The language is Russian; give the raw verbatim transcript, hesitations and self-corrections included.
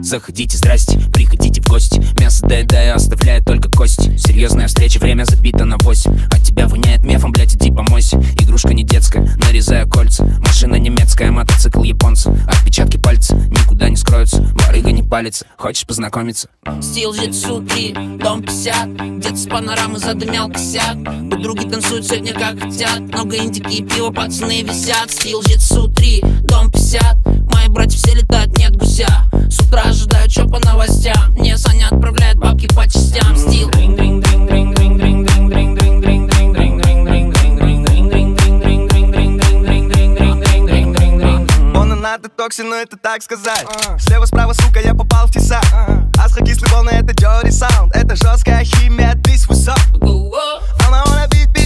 Заходите, здрасте, приходите в гости. Мясо доедаю, оставляет только кости. Серьезная встреча, время забито на восемь. От тебя воняет мефом, блять, иди помойся. Игрушка не детская, нарезаю кольца. Машина немецкая, мотоцикл японца. Отпечатки пальца никуда не скроются. Барыга не палится, хочешь познакомиться? Стил Житсу три, дом пятьдесят. Где-то с панорамы задымел косяк. Подруги танцуют сегодня как хотят. Много индики и пива, пацаны висят. Стил Житсу три, дом пятьдесят. Мои братья все летают, нет гуся. С утра ожидаю, чё по новостям. Мне Саня отправляет бабки по частям. Стил. Он и надо токсин, но это так сказать. Слева-справа, сука, я попал в тесак. Асхокислый волны, это dirty sound. Это жесткая химия, this what's up. I wanna beat